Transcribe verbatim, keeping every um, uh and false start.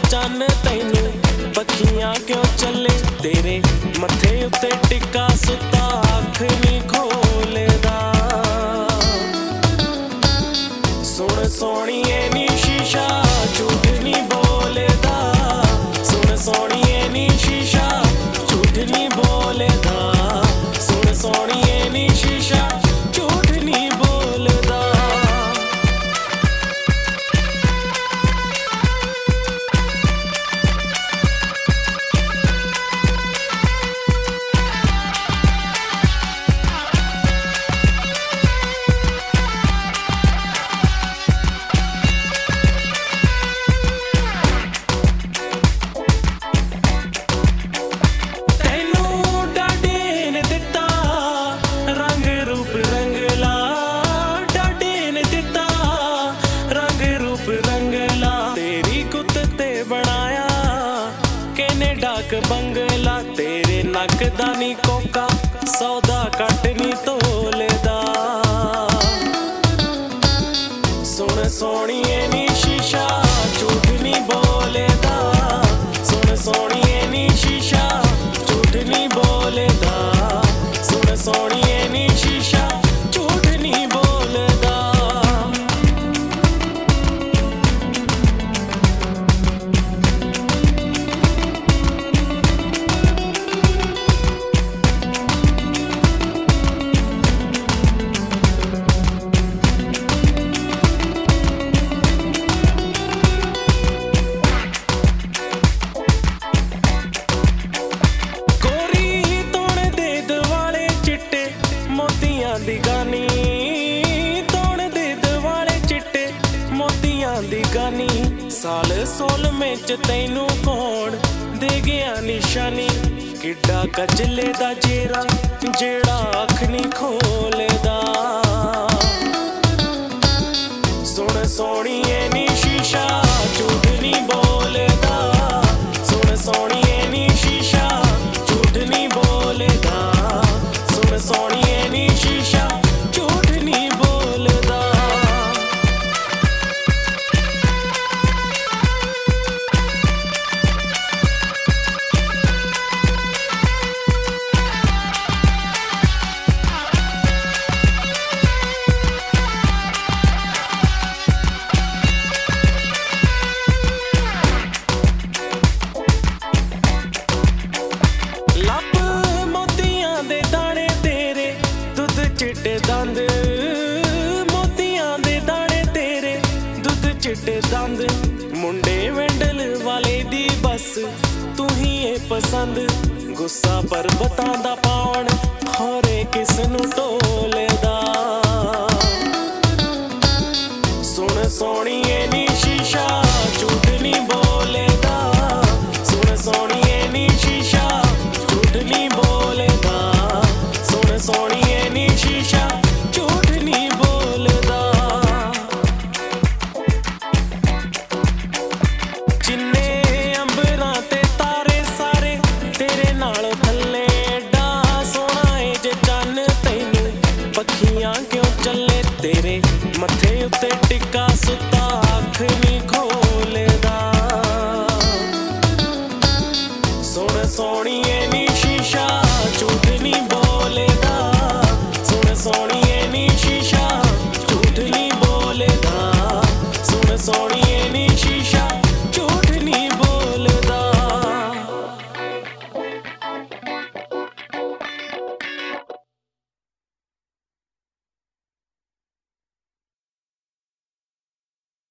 चन्न तैनू पखियां क्यों चले तेरे मथे उत्ते टिक्का सुता अख नहीं खोलेदा सुन सोहणीए नी शीशा झूठ नहीं बोलेदा सुन सोहणीए नी शीशा झूठ नहीं बोलेदा सुन सोहणीए नी शीशा झूठ नहीं बोलेदा डाक बंगला तेरे नक दा नी कोका सौदा कट नी तोलेदा सुन सोहणीए नी शीशा झूठ नी बोलेदा सुन सोहणीए नी शीशा झूठ नी बोलेदा सुन सोहणीए नी शीशा झूठ नी बोलेदा दी गानी तोड़ दे दवाले चिट्टे मोतियां दी गानी साल सोल में च तैनू कौन दे गया निशानी किड्डा कजले दा जेरा जेड़ा अख नहीं खोलेदा सुन सोहणीए नी शीशा झूठ नहीं बोलेदा सुन सोहणीए नी शीशा झूठ नहीं बोलेदा सुन सोहणीए नी शीशा झूठ नहीं बोलदा लप मोतियां दे दाने तेरे दुध चिट्टे दंद मोतियां दे दाने तेरे दुध चिट्टे दंद मुंडे वेंडल वाले दी बस तू ही ए पसंद गुस्सा पर्वतां दा पाउण होरे किस नू टोलेदा सुन सोहणीए नी शीशा झूठ नहीं बोलेदा सुन सोहणीए नी शीशा झूठ नहीं बोलेदा सुन सोहणीए नी शीशा झूठ नहीं बोलदा जिन्ने अंबरां ते तारे सारे तेरे नाल थल्ले एडा सोहणा ए जे चन्न तैनू पखियां क्यों चले तेरे मथे उत्ते टिक्का